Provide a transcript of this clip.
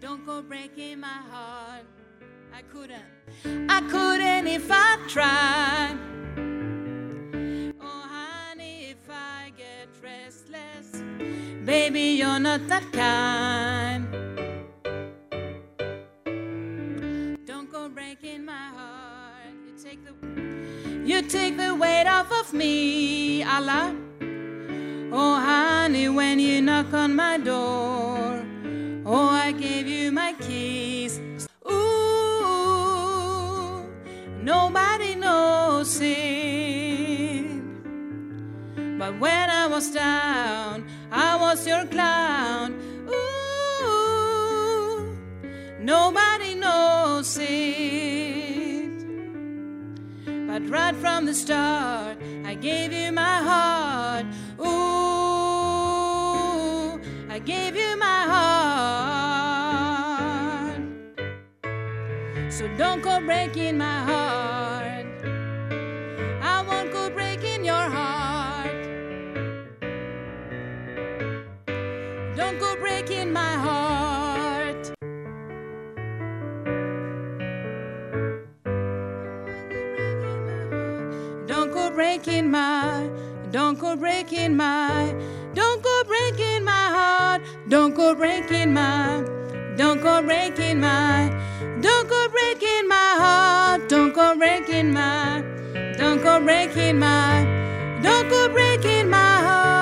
Don't go breaking my heart. I couldn't if I tried. Oh honey, if I get restless, baby, you're not that kind. Don't go breaking my heart. You take the weight off of me, Allah. Oh honey, when you knock on my door, oh I gave you my keys. Ooh, nobody knows it, but when I was down, I was your clown. Ooh, nobody knows it, but right from the start, I gave you my heart. Ooh, I gave you my heart. So don't go breaking my heart. I won't go breaking your heart. Don't go breaking my heart. Don't go breaking my, don't go breaking my, don't go breaking my heart. Don't go breaking my, don't go breaking my, don't go breaking my heart. Don't go breaking my, don't go breaking my, don't go breaking my heart.